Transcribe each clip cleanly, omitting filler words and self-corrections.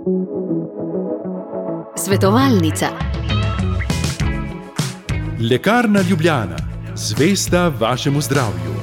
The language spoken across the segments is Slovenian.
Svetovalnica. Lekarna Ljubljana, zvesta vašemu zdravju.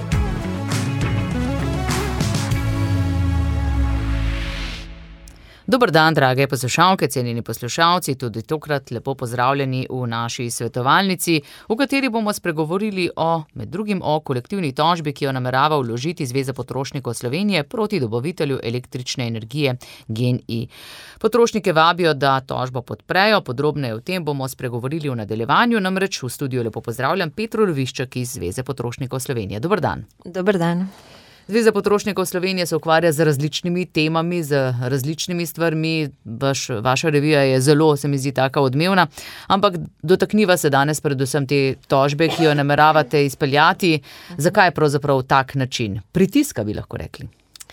Dober dan, drage poslušalke, cenjeni poslušalci, tudi tokrat lepo pozdravljeni v naši svetovalnici, v kateri bomo spregovorili med drugim o kolektivni tožbi, ki jo namerava vložiti Zveza potrošnikov Slovenije proti dobavitelju električne energije GEN-I. Potrošnike vabijo, da tožbo podprejo, podrobneje o tem bomo spregovorili v nadaljevanju, namreč v studiu lepo pozdravljam Petro Lovišček iz Zveze potrošnikov Slovenije. Dober dan. Dober dan. Zveza potrošnikov Slovenije se ukvarja z različnimi temami, z različnimi stvarmi. Vaša revija je zelo, se mi zdi, taka odmevna, ampak dotakniva se danes predvsem te tožbe, ki jo nameravate izpeljati. Zakaj pravzaprav tak način pritiska, bi lahko rekli?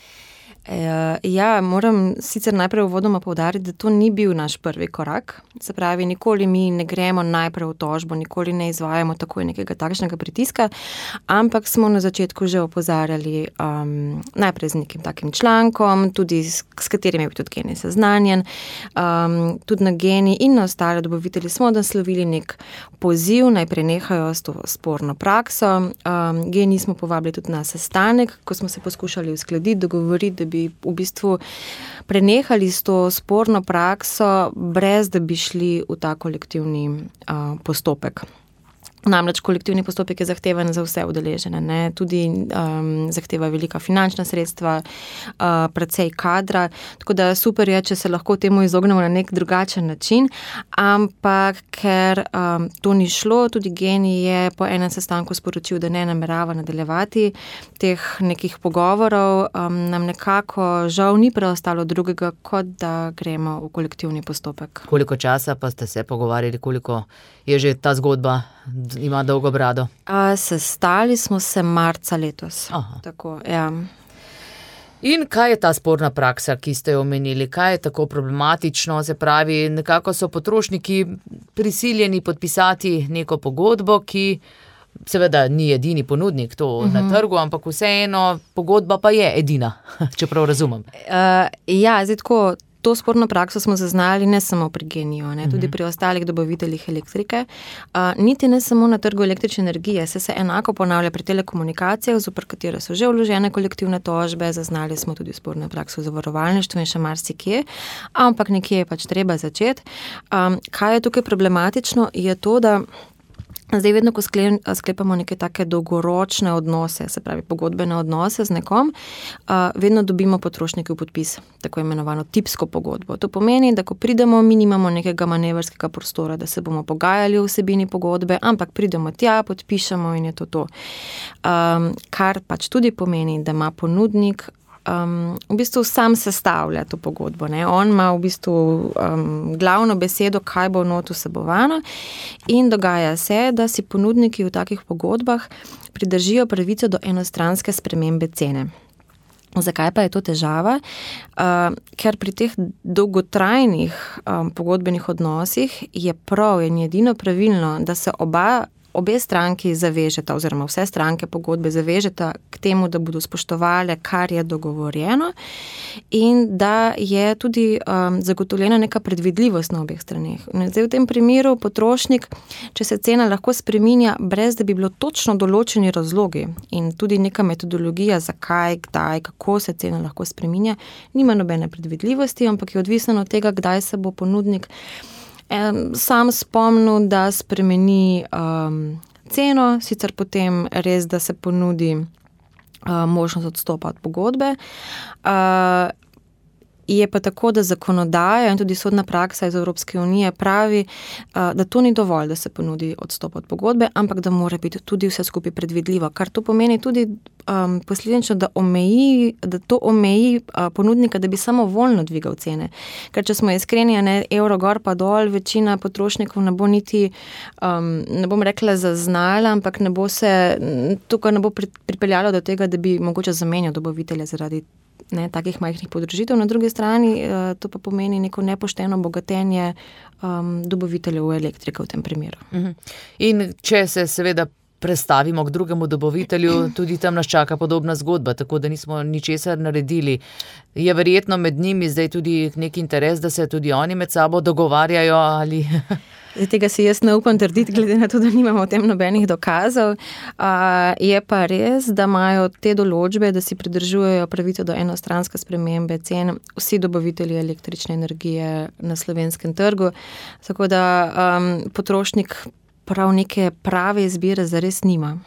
Ja, moram sicer najprej uvodoma poudariti, da to ni bil naš prvi korak. Se pravi, nikoli mi ne gremo najprej v tožbo, nikoli ne izvajamo takoj nekega takšnega pritiska, ampak smo na začetku že opozarjali najprej z nekim takim člankom, tudi s katerim je bil tudi GEN-I seznanjen, tudi na GEN-I in na ostale dobavitelji smo naslovili nek poziv, naj prenehajo s to sporno prakso. GEN-I smo povabili tudi na sestanek, ko smo se poskušali uskladiti, dogovoriti, da bi v bistvu prenehali s to sporno prakso, brez da bi šli v ta kolektivni postopek. Namreč kolektivni postopek je zahteven za vse udeležene, ne? Tudi zahteva velika finančna sredstva, precej kadra, tako da super je, če se lahko temu izognemo na nek drugačen način, ampak ker to ni šlo, tudi GEN-I je po enem sestanku sporočil, da ne namerava nadaljevati teh nekih pogovorov, nam nekako žal ni preostalo drugega, kot da gremo v kolektivni postopek. Koliko časa pa ste se pogovarjali, koliko je že ta zgodba, ima dolgo brado? Sestali smo se marca letos. Aha. Tako, ja. In kaj je ta sporna praksa, ki ste jo omenili? Kaj je tako problematično? Se pravi, nekako so potrošniki prisiljeni podpisati neko pogodbo, ki seveda ni edini ponudnik to na trgu, ampak vseeno pogodba pa je edina, če prav razumem. Ja, zdaj tako, to sporno prakso smo zaznali ne samo pri GEN-I-ju, tudi pri ostalih dobaviteljih elektrike, niti ne samo na trgu električne energije, se enako ponavlja pri telekomunikacijah, zoper katere so že vložene kolektivne tožbe, zaznali smo tudi sporne prakse v zavarovalništvu in še marsikje, ampak nekje je pač treba začeti. Kaj je tukaj problematično, je to, da zdaj vedno, ko sklepamo neke take dolgoročne odnose, se pravi pogodbene odnose z nekom, vedno dobimo potrošniki v podpis tako imenovano tipsko pogodbo. To pomeni, da ko pridemo, mi nimamo nekega manevrskega prostora, da se bomo pogajali o vsebini pogodbe, ampak pridemo tja, podpišemo in je to. Kar pač tudi pomeni, da ima ponudnik v bistvu sam sestavlja to pogodbo. On ima v bistvu glavno besedo, kaj bo not vsebovano, in dogaja se, da si ponudniki v takih pogodbah pridržijo pravico do enostranske spremembe cene. Zakaj pa je to težava? Ker pri teh dolgotrajnih pogodbenih odnosih je prav in edino pravilno, da se obe stranki zavežeta, oziroma vse stranke pogodbe zavežeta k temu, da bodo spoštovale, kar je dogovorjeno, in da je tudi zagotovljena neka predvidljivost na obeh straneh. Zdaj v tem primeru potrošnik, če se cena lahko spreminja, brez da bi bilo točno določeni razlogi in tudi neka metodologija, zakaj, kdaj, kako se cena lahko spreminja, nima nobene predvidljivosti, ampak je odvisno od tega, kdaj se bo ponudnik sam spomnil, da spremeni ceno, sicer potem res, da se ponudi možnost odstopa od pogodbe. Je pa tako, da zakonodaja in tudi sodna praksa iz Evropske unije pravi, da to ni dovolj, da se ponudi odstop od pogodbe, ampak da mora biti tudi vse skupaj predvidljivo, kar to pomeni tudi posledično, da to omeji ponudnika, da bi samovoljno dvigal cene. Ker če smo iskreni, evro gor pa dol, večina potrošnikov ne bo niti, ne bom rekla zaznala, ampak tukaj ne bo pripeljalo do tega, da bi mogoče zamenjal dobavitelja zaradi takih majhnih podražitev. Na drugi strani to pa pomeni neko nepošteno bogatenje dobaviteljev elektrike v tem primeru. In če se seveda prestavimo k drugemu dobavitelju, tudi tam nas čaka podobna zgodba, tako da nismo ničesar naredili. Je verjetno med njimi zdaj tudi neki interes, da se tudi oni med sabo dogovarjajo ali... Zdaj, tega si jaz ne upam trditi, glede na to, da nimamo o tem nobenih dokazov. Je pa res, da imajo te določbe, da si pridržujejo pravico do enostranske spremembe cen vsi dobavitelji električne energije na slovenskem trgu. Tako da potrošnik prav neke prave izbire zares nima.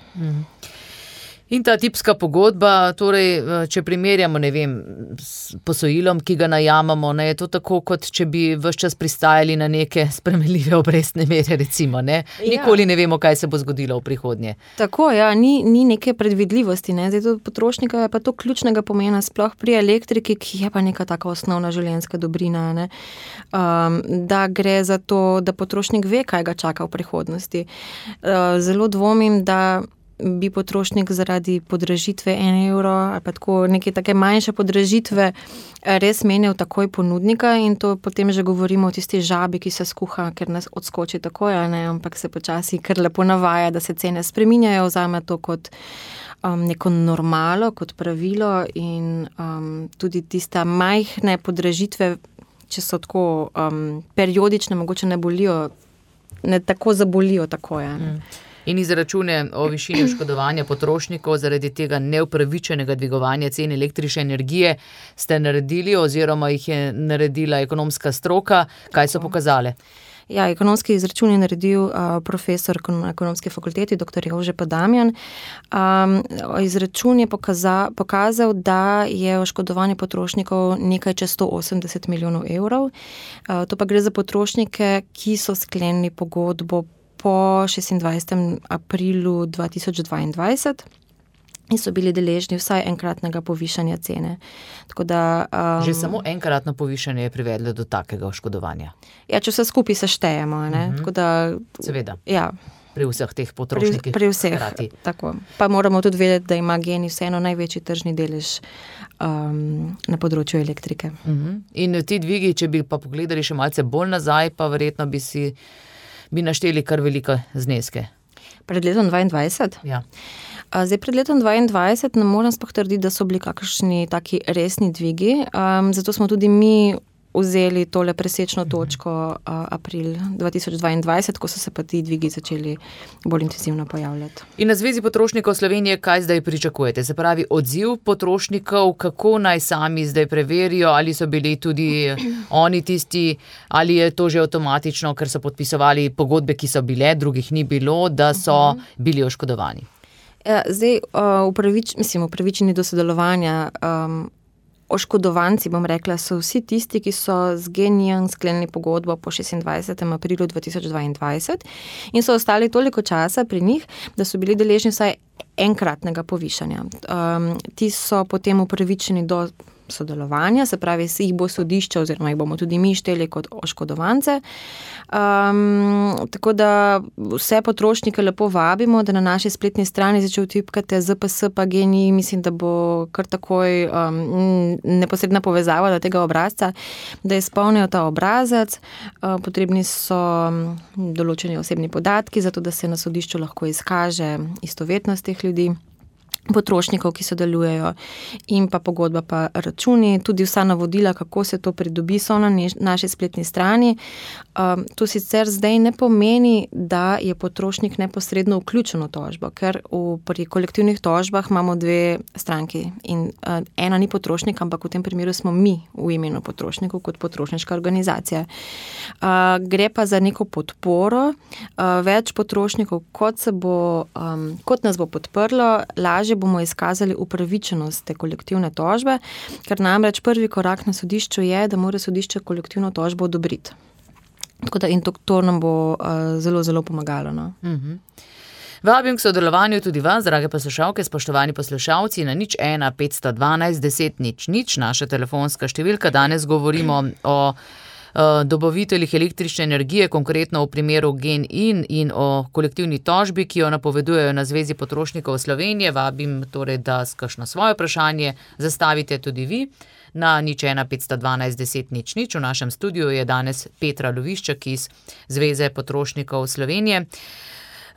In ta tipska pogodba, torej, če primerjamo, ne vem, s posojilom, ki ga najamamo, ne, je to tako, kot če bi ves čas pristajali na neke spremenljive obrestne mere, recimo, ne. Nikoli ne vemo, kaj se bo zgodilo v prihodnje. Tako, ja, ni neke predvidljivosti, ne. Zdaj, to potrošnika je pa to ključnega pomena, sploh pri elektriki, ki je pa neka taka osnovna življenjska dobrina, ne. Da gre za to, da potrošnik ve, kaj ga čaka v prihodnosti. Zelo dvomim, da bi potrošnik zaradi podražitve 1 evro ali pa tako neke take manjše podražitve res menjal takoj ponudnika in to potem že govorimo o tisti žabi, ki se skuha, ker nas odskoči takoj, ne, ampak se počasi kar lepo navaja, da se cene spreminjajo, vzame to kot neko normalo, kot pravilo in tudi tiste majhne podražitve, če so tako periodične, mogoče ne bolijo, ne tako zabolijo takoj, ne. In izračune o višini oškodovanja potrošnikov zaradi tega neupravičenega dvigovanja cen električne energije ste naredili oziroma jih je naredila ekonomska stroka. Kaj so pokazale? Ja, ekonomski izračun je naredil profesor na ekonomski fakulteti, dr. Jože Podamjan. Izračun je pokazal, da je oškodovanje potrošnikov nekaj čez 180 milijonov evrov. To pa gre za potrošnike, ki so sklenili pogodbo po 26. aprilu 2022 in so bili deležni vsaj enkratnega povišanja cene. Tako da, že samo enkratno povišanje je privedlo do takega oškodovanja. Ja, če vse skupaj seštejemo, ne. Tako da, seveda. Ja. Pri vseh teh potrošnikih. Pri vseh, hkrati. Tako. Pa moramo tudi vedeti, da ima GEN-I vseeno največji tržni delež na področju elektrike. In ti dvigi, če bi pa pogledali še malce bolj nazaj, pa verjetno bi našteli kar velike zneske. Pred letom 2022? Ja. Zdaj, pred letom 2022 ne moram sploh trditi, da so bili kakšni taki resni dvigi, zato smo tudi mi vzeli tole presečno točko april 2022, ko so se pa ti dvigi začeli bolj intenzivno pojavljati. In na Zvezi potrošnikov Slovenije kaj zdaj pričakujete? Se pravi, odziv potrošnikov, kako naj sami zdaj preverijo, ali so bili tudi oni tisti, ali je to že avtomatično, ker so podpisovali pogodbe, ki so bile, drugih ni bilo, da so bili oškodovani? Zdaj, upravičeni do sodelovanja oškodovanci, bom rekla, so vsi tisti, ki so z GEN-I-jem sklenili pogodbo po 26. aprilu 2022 in so ostali toliko časa pri njih, da so bili deležni vsaj enkratnega povišanja. Ti so potem upravičeni do sodelovanja, se pravi, jih bo sodišče oziroma jih bomo tudi mi šteli kot oškodovance. Tako da vse potrošnike lepo vabimo, da na naši spletni strani začel tipkate ZPS pa GEN-I, mislim, da bo kar takoj neposredna povezava do tega obrazca, da izpolnijo ta obrazec. Potrebni so določeni osebni podatki, zato da se na sodišču lahko izkaže istovetnost teh ljudi, potrošnikov, ki sodelujejo, in pa pogodba pa računi, tudi vsa navodila, kako se to pridobi, so na naši spletni strani. To sicer zdaj ne pomeni, da je potrošnik neposredno vključen v tožbo, ker pri kolektivnih tožbah imamo dve stranki in ena ni potrošnik, ampak v tem primeru smo mi v imenu potrošnikov kot potrošniška organizacija. Gre pa za neko podporo, več potrošnikov, kot nas bo podprlo, lažje bomo izkazali upravičenost te kolektivne tožbe, ker namreč prvi korak na sodišču je, da mora sodišče kolektivno tožbo odobriti. Tako da in to nam bo zelo, zelo pomagalo. No? Vabim k sodelovanju tudi vas, drage poslušalke, spoštovani poslušalci, na 01 512 10 00, naša telefonska številka. Danes govorimo o dobaviteljih električne energije, konkretno v primeru GEN-I in o kolektivni tožbi, ki jo napovedujejo na Zvezi potrošnikov Slovenije. Vabim torej, da kakšno svoje vprašanje zastavite tudi vi na 01 512 10 00. V našem studiu je danes Petra Loviščak iz Zveze potrošnikov Slovenije.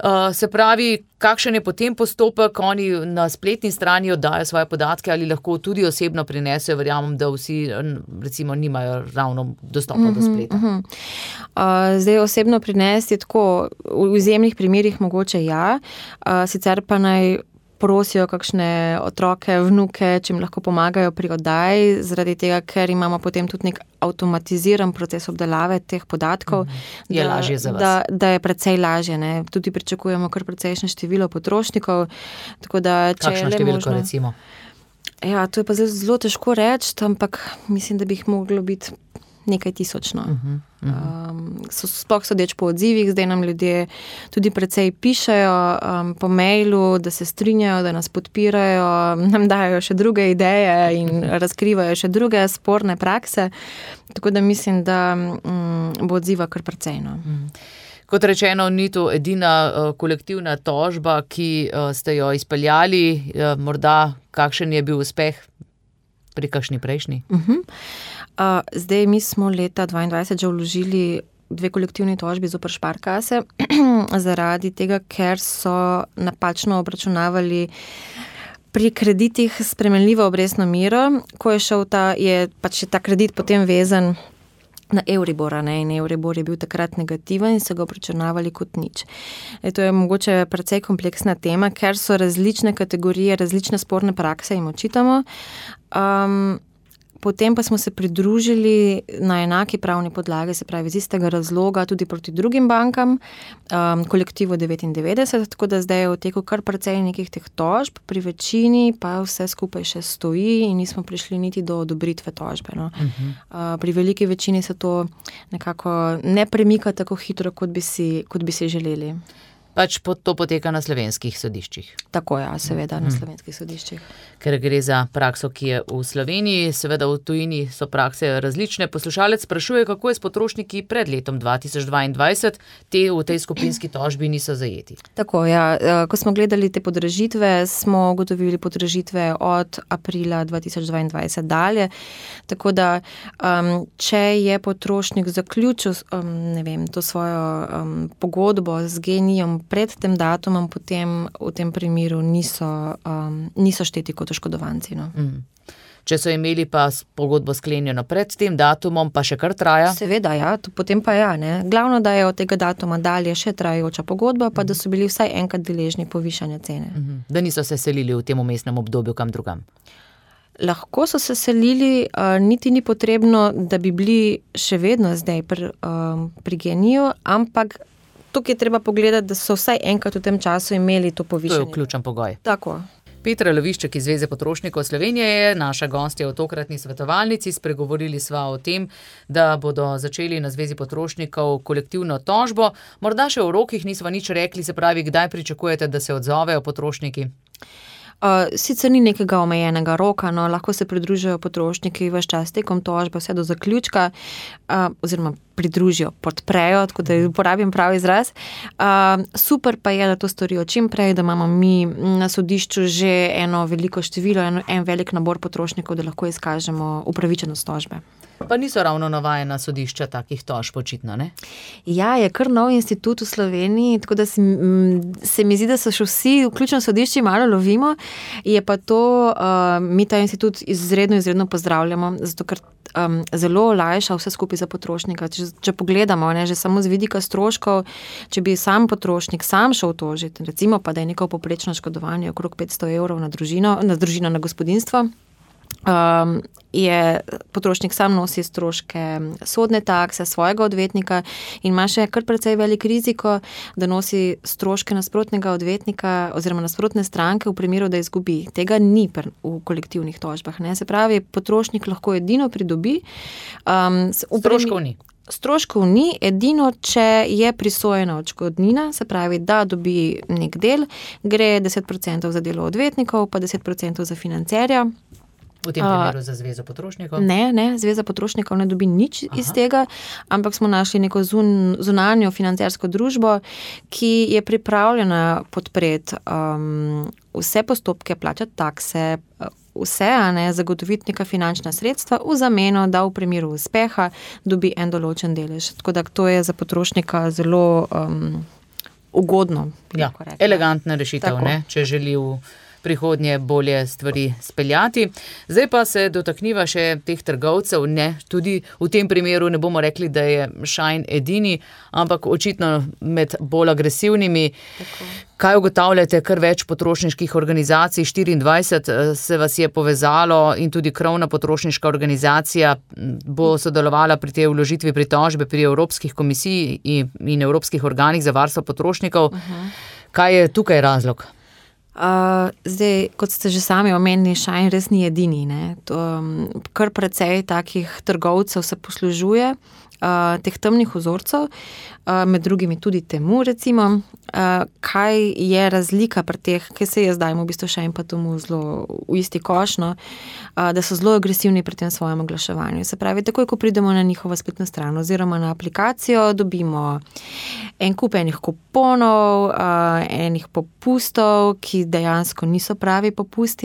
Se pravi, kakšen je potem postopek, oni na spletni strani oddajo svoje podatke ali lahko tudi osebno prinesejo, verjamem, da vsi recimo nimajo ravno dostopa do spleta. Zdaj osebno prinesti tako, v izjemnih primerih mogoče ja, sicer pa naj prosijo kakšne otroke, vnuke, če jim lahko pomagajo pri oddaji, zaradi tega, ker imamo potem tudi nek avtomatiziran proces obdelave teh podatkov. Je lažje za vas. Da je precej lažje, ne. Tudi pričakujemo kar precejšnje število potrošnikov. Tako da, če kakšno številko recimo? Ja, to je pa zelo težko reči, ampak mislim, da bi jih moglo biti nekaj tisočno. Sploh sodeč po odzivih, zdaj nam ljudje tudi precej pišejo po mailu, da se strinjajo, da nas podpirajo, nam dajo še druge ideje in razkrivajo še druge sporne prakse, tako da mislim, da bo odziva kar precej. Kot rečeno, ni to edina kolektivna tožba, ki ste jo izpeljali, morda kakšen je bil uspeh pri kakšni prejšnji? Zdaj mi smo leta 2022 že vložili 2 kolektivni tožbi zoper Sparkasse zaradi tega, ker so napačno obračunavali pri kreditih spremenljivo obrestno mero, ko je pač ta kredit potem vezan na Euribor, in Euribor je bil takrat negativen in so ga obračunavali kot nič. To je mogoče precej kompleksna tema, ker so različne kategorije, različne sporne prakse jim očitamo. Potem pa smo se pridružili na enaki pravni podlagi, se pravi iz istega razloga tudi proti drugim bankam, kolektivu 99, tako da zdaj je v teku kar precej nekih teh tožb, pri večini pa vse skupaj še stoji in nismo prišli niti do odobritve tožbe. Pri veliki večini se to nekako ne premika tako hitro, kot bi si želeli. Pač to poteka na slovenskih sodiščih. Tako ja, seveda na slovenskih sodiščih. Ker gre za prakso, ki je v Sloveniji, seveda v tujini so prakse različne. Poslušalec sprašuje, kako je s potrošniki pred letom 2022, te v tej skupinski tožbi niso zajeti. Tako ja, ko smo gledali te podražitve, smo ugotovili podražitve od aprila 2022 dalje, tako da če je potrošnik zaključil to svojo pogodbo z GEN-I-jem pred tem datumom, potem v tem primeru niso šteti kot oškodovanci. Če so imeli pa pogodbo sklenjeno pred tem datumom, pa še kar traja? Seveda, ja, potem pa ja. Glavno, da je od tega datuma dalje še trajajoča pogodba, pa da so bili vsaj enkrat deležni povišanja cene. Da niso se selili v tem vmesnem obdobju kam drugam? Lahko so se selili, niti ni potrebno, da bi bili še vedno zdaj pri GEN-I-ju, ampak tukaj je treba pogledati, da so vsaj enkrat v tem času imeli to povišanje. To je ključen pogoj. Tako. Petra Lovišček iz Zveze potrošnikov Slovenije je naša gostja v tokratni svetovalnici. Spregovorili sva o tem, da bodo začeli na Zvezi potrošnikov kolektivno tožbo. Morda še o rokih nisva nič rekli, se pravi, kdaj pričakujete, da se odzovejo potrošniki? Sicer ni nekega omejenega roka, lahko se pridružijo potrošniki ves čas tekom tožbe, vse do zaključka, oziroma pridružijo, podprejo, tako da uporabim pravi izraz. Super pa je, da to storijo čim prej, da imamo mi na sodišču že eno veliko število, en velik nabor potrošnikov, da lahko izkažemo upravičenost tožbe. Pa niso ravno navajena sodišča takih tožb, očitno, ne? Ja, je kar nov institut v Sloveniji, tako da se mi zdi, da so še vsi, vključno sodišči, malo lovimo. Je pa to, mi ta institut izredno pozdravljamo, zato ker zelo olajša vse skupaj za potrošnika. Če pogledamo, že samo z vidika stroškov, če bi sam potrošnik sam šel tožiti, recimo pa, da je neko poprečno oškodovanje okrog 500 evrov na družino, na gospodinjstvo, je potrošnik sam nosi stroške sodne takse, svojega odvetnika in ima še kar precej velik riziko, da nosi stroške nasprotnega odvetnika oziroma nasprotne stranke v primeru, da izgubi. Tega ni v kolektivnih tožbah. Se pravi, potrošnik lahko edino pridobi. Stroškov ni. Stroškov ni, edino, če je prisojena odškodnina, se pravi, da dobi nek del, gre 10% za delo odvetnikov, pa 10% za financerja. V tem primeru za Zvezo potrošnikov? Ne, Zveza potrošnikov ne dobi nič iz tega, ampak smo našli neko zunanjo financersko družbo, ki je pripravljena podpreti vse postopke, plačati takse, vse, zagotoviti neka finančna sredstva v zameno, da v primeru uspeha dobi en določen delež. Tako da to je za potrošnika zelo ugodno. Elegantna rešitev, če želi v prihodnje bolje stvari speljati. Zdaj pa se dotakniva še teh trgovcev, tudi v tem primeru ne bomo rekli, da je Shine edini, ampak očitno med bolj agresivnimi. Tako. Kaj ugotavljate, kar več potrošniških organizacij, 24 se vas je povezalo in tudi krovna potrošniška organizacija bo sodelovala pri tej vložitvi pritožbe pri Evropskih komisiji in Evropskih organih za varstvo potrošnikov. Kaj je tukaj razlog? Zdaj, kot ste že sami omenili, Shine res ni edini. Kar precej takih trgovcev se poslužuje teh temnih vzorcev, med drugimi tudi Temu, recimo. Kaj je razlika pri teh, kaj se je zdaj v bistvu Shine pa Temu zelo v isti koš, da so zelo agresivni pri tem svojem oglaševanju. Se pravi, takoj, ko pridemo na njihovo spletno stran oziroma na aplikacijo, dobimo en kup enih kuponov, enih popustov, ki dejansko niso pravi popusti,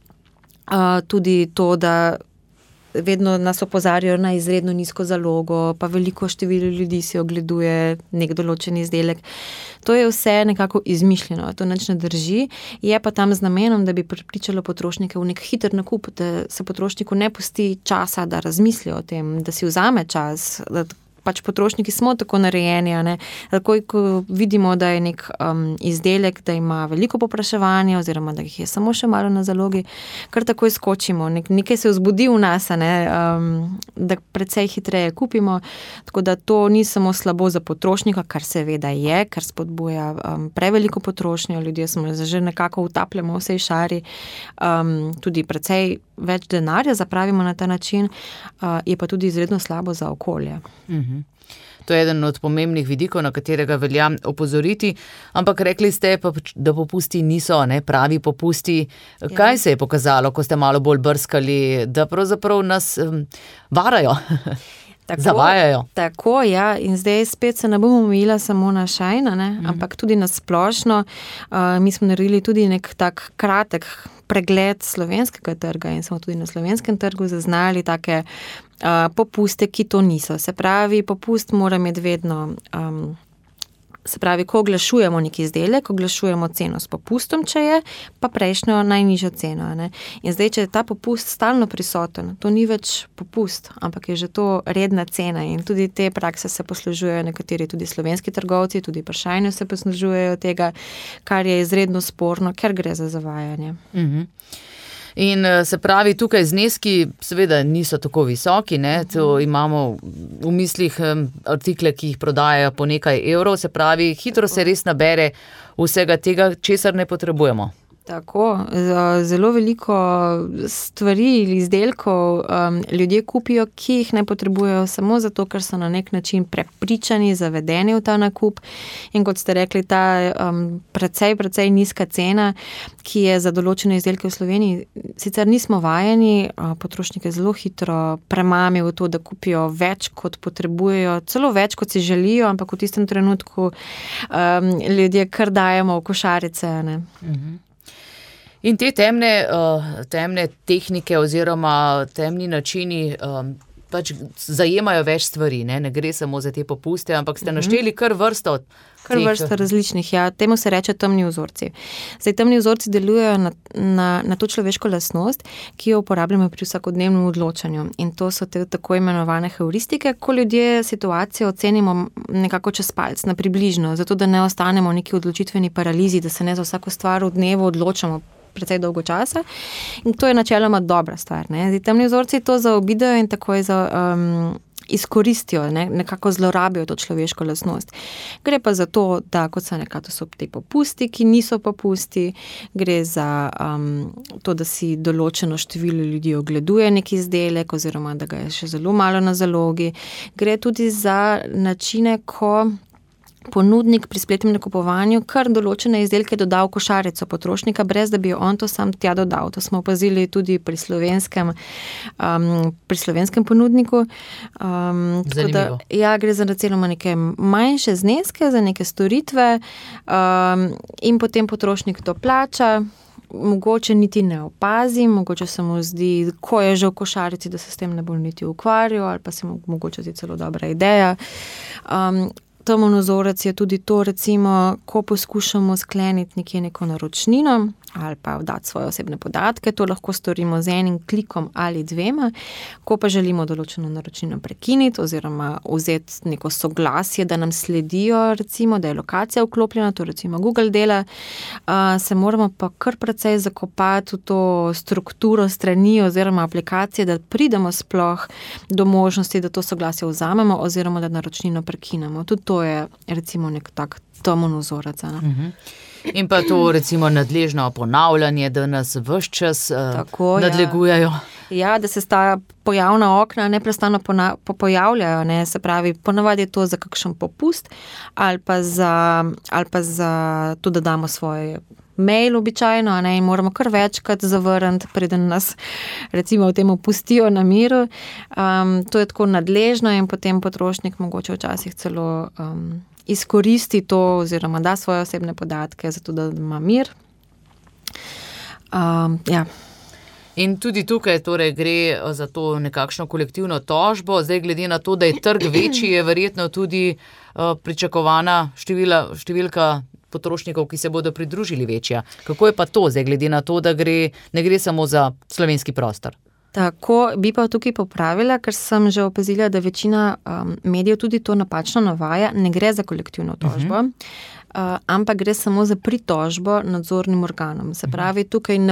tudi to, da vedno nas opozarjajo na izredno nizko zalogo, pa veliko število ljudi si ogleduje nek določen izdelek. To je vse nekako izmišljeno, to nič ne drži, je pa tam z namenom, da bi prepričalo potrošnike v nek hiter nakup, da se potrošniku ne pusti časa, da razmisli o tem, da si vzame čas, da pač potrošniki smo tako narejeni, takoj, ko vidimo, da je nek izdelek, da ima veliko povpraševanja oziroma da jih je samo še malo na zalogi, kar takoj skočimo, nekaj se vzbudi v nas, da precej hitreje kupimo, tako da to ni samo slabo za potrošnika, kar seveda je, ker spodbuja preveliko potrošnjo, ljudje smo že nekako utapljamo v vsej šari, tudi precej več denarja zapravimo na ta način, je pa tudi izredno slabo za okolje. To je eden od pomembnih vidikov, na katerega velja opozoriti, ampak rekli ste, da popusti niso pravi popusti. Kaj se je pokazalo, ko ste malo bolj brskali, da pravzaprav nas varajo? Zavajajo. Tako, ja, in zdaj spet se ne bomo omejila samo na Shine, ampak tudi na splošno. Mi smo naredili tudi nek tak kratek pregled slovenskega trga in smo tudi na slovenskem trgu zaznali take popuste, ki to niso. Se pravi, popust mora imeti vedno, ko oglašujemo neki izdelek, oglašujemo ceno s popustom, če je, pa prejšnjo najnižjo ceno. In zdaj, če je ta popust stalno prisoten, to ni več popust, ampak je že to redna cena in tudi te prakse se poslužujejo nekateri tudi slovenski trgovci, tudi pri Shineu se poslužujejo tega, kar je izredno sporno, ker gre za zavajanje. In se pravi, tukaj zneski seveda niso tako visoki, to imamo v mislih artikle, ki jih prodajajo po nekaj evrov, se pravi, hitro se res nabere vsega tega, česar ne potrebujemo. Tako, zelo veliko stvari ali izdelkov ljudje kupijo, ki jih ne potrebujejo samo zato, ker so na nek način prepričani, zavedeni v ta nakup. In kot ste rekli, ta precej nizka cena, ki je za določene izdelke v Sloveniji, sicer nismo vajeni, potrošnike zelo hitro premami v to, da kupijo več, kot potrebujejo, celo več, kot si želijo, ampak v tistem trenutku ljudje kar dajemo v košarice. In te temne tehnike oziroma temni načini pač zajemajo več stvari, ne gre samo za te popuste, ampak ste našteli kar vrsto različnih, ja, temu se reče temni vzorci. Zdaj, temni vzorci delujejo na to človeško lastnost, ki jo uporabljamo pri vsakodnevnem odločanju in to so te tako imenovane heuristike, ko ljudje situacijo ocenimo nekako čez palec, na približno, zato da ne ostanemo v neki odločitveni paralizi, da se ne za vsako stvar v dnevu odločamo precej dolgo časa in to je načeloma dobra stvar. Zdaj, temni vzorci to zaobidejo in takoj izkoristijo, nekako zlorabijo to človeško lastnost. Gre pa za to, da kot so nekako so te popusti, ki niso popusti, gre za to, da si določeno število ljudi ogleduje neki izdelek oziroma da ga je še zelo malo na zalogi. Gre tudi za načine, ko ponudnik pri spletnem nakupovanju kar določene izdelke doda v košarico potrošnika, brez da bi on to sam tja dodal. To smo opazili tudi pri slovenskem ponudniku. Zanimivo. Gre za načeloma neke manjše zneske, za neke storitve in potem potrošnik to plača. Mogoče niti ne opazi, mogoče se mu zdi, ko je že v košarici, da se s tem ne bo niti ukvarjal ali pa se mu mogoče zdi celo dobra ideja. temen vzorec je tudi to, recimo, ko poskušamo skleniti nekje neko naročnino ali pa dati svoje osebne podatke, to lahko storimo z enim klikom ali dvema, ko pa želimo določeno naročnino prekiniti oziroma vzeti neko soglasje, da nam sledijo, recimo, da je lokacija vklopljena, to recimo Google dela, se moramo pa kar precej zakopati v to strukturo strani oziroma aplikacije, da pridemo sploh do možnosti, da to soglasje vzamemo oziroma da naročnino prekinemo. Tudi to je recimo nek tak temen vzorec. In pa to recimo nadležno ponavljanje, da nas ves čas nadlegujejo. Ja, da se ta pojavna okna neprestano pojavljajo, ne, se pravi, ponavadi je to za kakšen popust ali pa za to, da damo svoj mail običajno, ne, in moramo kar večkrat zavrniti, preden nas recimo v tem pustijo na miru. To je tako nadležno in potem potrošnik mogoče včasih celo izkoristi to oziroma da svoje osebne podatke, zato da ima mir. Ja. In tudi tukaj torej gre za to nekakšno kolektivno tožbo. Zdaj, glede na to, da je trg večji, je verjetno tudi pričakovana številka potrošnikov, ki se bodo pridružili, večja. Kako je pa to zdaj, glede na to, da ne gre samo za slovenski prostor? Tako, bi pa tukaj popravila, ker sem že opazila, da večina medijev tudi to napačno navaja, ne gre za kolektivno tožbo, ampak gre samo za pritožbo nadzornim organom. Se pravi, tukaj ne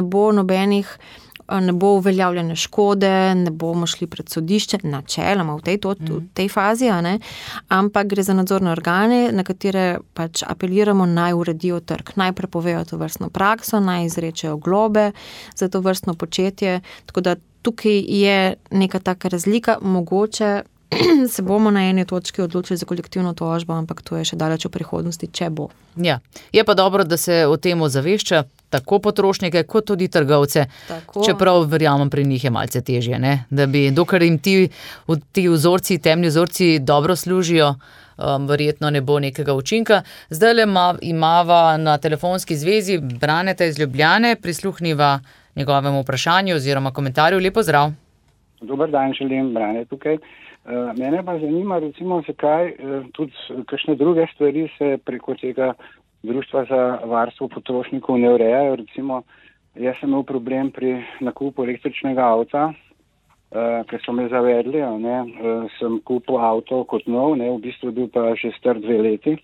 bo uveljavljene škode, ne bomo šli pred sodišče, načeloma v tej fazi, ampak gre za nadzorne organe, na katere pač apeliramo, naj uredijo trg, naj prepovejo to vrstno prakso, naj izrečejo globe za to vrstno početje, tako da tukaj je neka taka razlika, mogoče se bomo na eni točki odločili za kolektivno tožbo, ampak to je še daleč v prihodnosti, če bo. Ja, je pa dobro, da se o tem ozavešča tako potrošnike, kot tudi trgovce, čeprav verjamem, pri njih je malce težje, ne? Da bi, dokler jim ti vzorci, temni vzorci dobro služijo, verjetno ne bo nekega učinka. Zdajle imava na telefonski zvezi Braneta iz Ljubljane, prisluhniva njegovemu vprašanju oziroma komentarju. Lep pozdrav. Dober dan, želim, Brane tukaj. Mene pa zanima, recimo, zakaj tudi kakšne druge stvari se preko tega Društva za varstvo potrošnikov ne urejajo. Recimo, jaz sem imel problem pri nakupu električnega avta, ker so me zavedli, sem kupil avto kot nov, v bistvu bil pa že star 2 leti.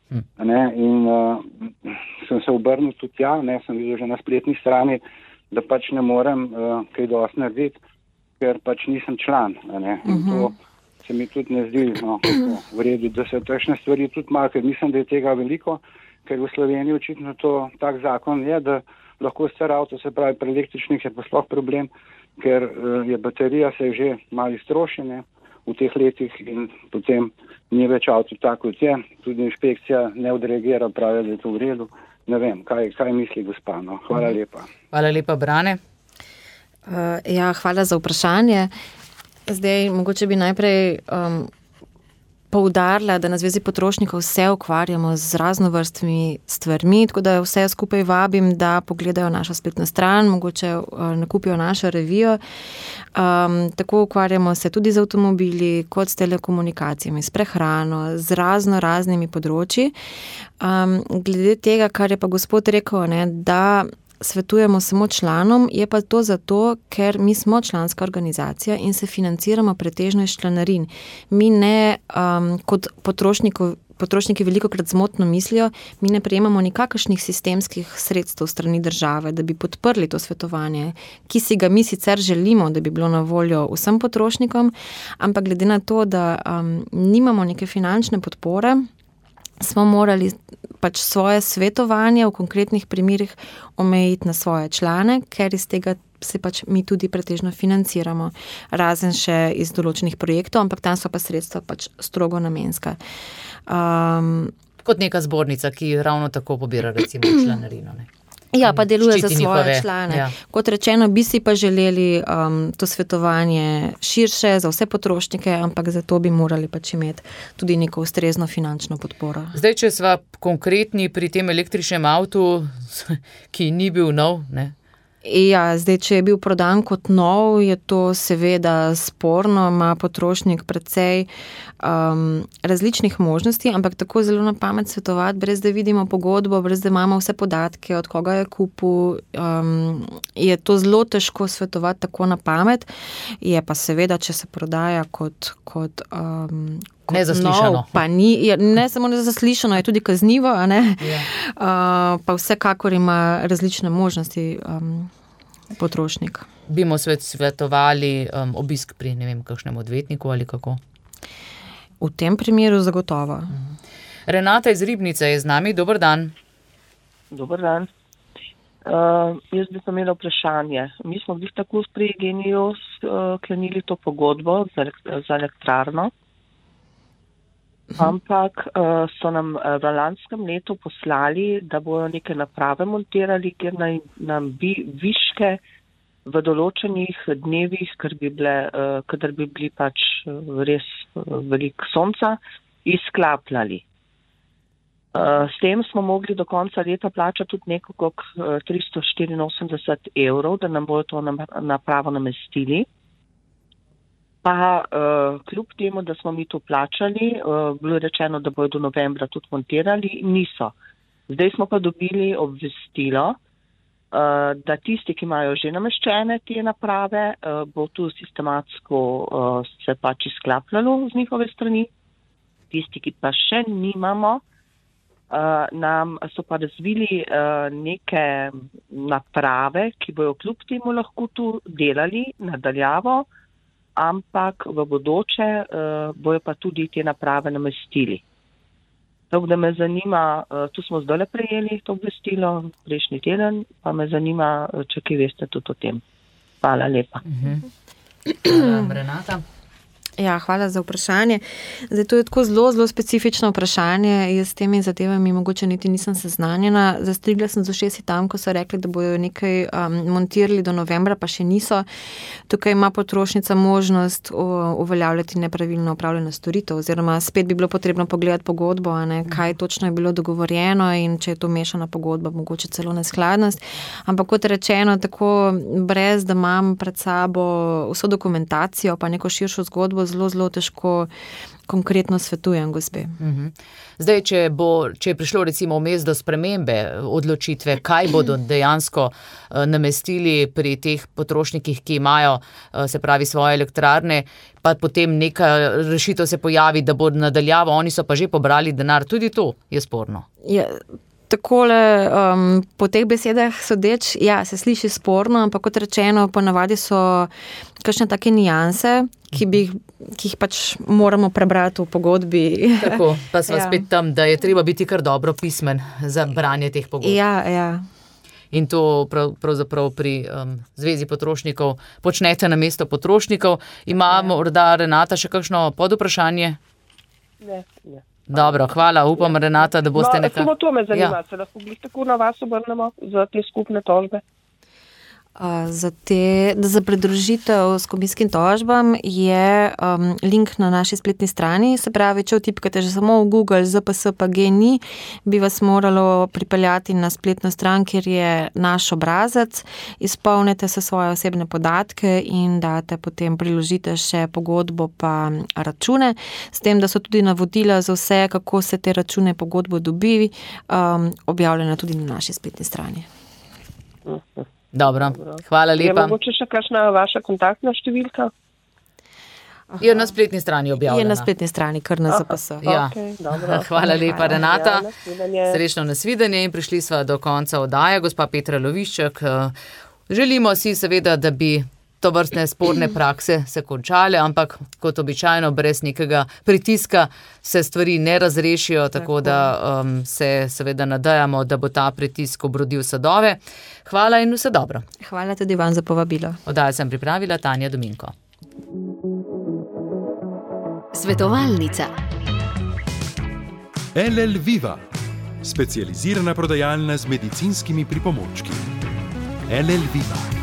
In sem se obrnil tudi tja, sem videl že na spletni strani, da pač ne morem kaj dosti narediti, ker pač nisem član. In to se mi tudi ne zdi v redu, da se takšne stvari tudi malo, ker mislim, da je tega veliko, ker v Sloveniji očitno to tak zakon je, da lahko star avto, se pravi pri električnih je pa sploh problem, ker je baterija se že malo iztrošene v teh letih in potem ni več avto tako kot je. Tudi inšpekcija ne odreagira, pravi, da je to v redu. Ne vem, kaj misli gospa. Hvala lepa. Hvala lepa, Brane. Ja, hvala za vprašanje. Zdaj, mogoče bi najprej poudarila, da na Zvezi potrošnikov se ukvarjamo z raznovrstnimi stvarmi, tako da vse skupaj vabim, da pogledajo našo spletno stran, mogoče nakupijo našo revijo. Tako ukvarjamo se tudi z avtomobili, kot s telekomunikacijami, s prehrano, z raznimi področji. Glede tega, kar je pa gospod rekel, da svetujemo samo članom, je pa to zato, ker mi smo članska organizacija in se financiramo pretežno iz članarin. Mi ne, kot potrošniki velikokrat zmotno mislijo, mi ne prejemamo nikakršnih sistemskih sredstev strani države, da bi podprli to svetovanje, ki si ga mi sicer želimo, da bi bilo na voljo vsem potrošnikom, ampak glede na to, da nimamo neke finančne podpore, smo morali pač svoje svetovanje v konkretnih primerih omejiti na svoje člane, ker iz tega se pač mi tudi pretežno financiramo, razen še iz določenih projektov, ampak tam so pa sredstva pač strogo namenska. Kot neka zbornica, ki ravno tako pobira recimo članarino, ne? Ja, pa deluje za svoje člane. Ja. Kot rečeno, bi si pa želeli to svetovanje širše za vse potrošnike, ampak zato bi morali pač imeti tudi neko ustrezno finančno podporo. Zdaj, če sva konkretni pri tem električnem avtu, ki ni bil nov, ne? Ja, zdaj, če je bil prodan kot nov, je to seveda sporno, ima potrošnik precej različnih možnosti, ampak tako zelo na pamet svetovati, brez da vidimo pogodbo, brez da imamo vse podatke, od koga je kupil, je to zelo težko svetovati tako na pamet. Je pa seveda, če se prodaja kot nezaslišano. Pa ni, ne samo nezaslišano, je tudi kaznivo, a ne? Pa vsekakor ima različne možnosti potrošnik. Bimo svetovali obisk pri, ne vem, kakšnem odvetniku ali kako? V tem primeru zagotovo. Renata iz Ribnice je z nami, dober dan. Dober dan. Jaz bi pa imela vprašanje. Mi smo bili tako pri Geniju sklenili to pogodbo za elektrarno, ampak so nam v lanskem letu poslali, da bojo neke naprave montirali, kjer nam bi viške v določenih dnevih, kadar bi bili pač res veliko sonca, izklapljali. S tem smo mogli do konca leta plačati tudi nekako 384 €, da nam bojo to napravo namestili. Pa kljub temu, da smo mi to plačali, bilo je rečeno, da bojo do novembra tudi montirali, niso. Zdaj smo pa dobili obvestilo, da tisti, ki imajo že nameščene te naprave, bo tu sistematsko se pač izklapljalo z njihove strani. Tisti, ki pa še nimamo, nam so pa razvili neke naprave, ki bojo kljub temu lahko tu delali nadaljavo, ampak v bodoče bojo pa tudi te naprave namestili. Tako da me zanima, tu smo zdaj prejeli to obvestilo, prejšnji teden, pa me zanima, če kaj veste tudi o tem. Hvala lepa. Renata? Ja, hvala za vprašanje. Zdaj, to je tako zelo specifično vprašanje. Jaz s temi zadevami mogoče niti nisem seznanjena. Zastrigla sem z ušesi tam, ko so rekli, da bojo nekaj montirali do novembra, pa še niso. Tukaj ima potrošnica možnost uveljavljati nepravilno opravljeno storitev, oziroma spet bi bilo potrebno pogledati pogodbo, kaj točno je bilo dogovorjeno in če je to mešana pogodba, mogoče celo neskladnost. Ampak kot rečeno, tako brez, da imam pred sabo vso dokumentacijo, pa neko širšo zgodbo, zelo težko konkretno svetujem, gospe. Zdaj, če je prišlo recimo vmes do spremembe odločitve, kaj bodo dejansko namestili pri teh potrošnikih, ki imajo, se pravi, svoje elektrarne, pa potem neka rešitev se pojavi, da bo nadaljavo, oni so pa že pobrali denar, tudi to je sporno. Ja. Takole, po teh besedah sodeč, ja, se sliši sporno, ampak kot rečeno, ponavadi so kakšne take nijanse, ki jih pač moramo prebrati v pogodbi. Tako, pa sva spet tam, da je treba biti kar dobro pismen za branje teh pogodb. Ja. In to pravzaprav pri Zvezi potrošnikov počnete na mesto potrošnikov. Ima morda Renata še kakšno podvprašanje? Ne. Dobro, hvala, upam, Renata, da boste nekaj... Samo to me zanima, se lahko tako na vas obrnemo za te skupne tožbe? Za pridružitev s komisijskim tožbam je link na naši spletni strani, se pravi, če vtipkate že samo v Google ZPS pa GEN-I, bi vas moralo pripeljati na spletno stran, kjer je naš obrazec, izpolnite se svoje osebne podatke in date potem priložite še pogodbo pa račune, s tem, da so tudi navodila za vse, kako se te račune pogodbo dobi, objavljene tudi na naši spletni strani. Dobro, hvala lepa. Je mogoče še kakšna vaša kontaktna številka? Je na spletni strani objavljena. Je na spletni strani, kar na ZPS. Ja. Okay, dobro. Hvala lepa, Renata. Ja, srečno nasvidenje in prišli sva do konca oddaje. Gospa Petra Lovišček, želimo si seveda, da bi to vrstne sporne prakse se končale, ampak kot običajno brez nekega pritiska se stvari ne razrešijo, tako da se seveda nadejamo, da bo ta pritisk obrodil sadove. Hvala in vse dobro. Hvala tudi vam za povabilo. Oddajo sem pripravila Tanja Dominko. Svetovalnica. LL Viva, specializirana prodajalna z medicinskimi pripomočki. LL Viva.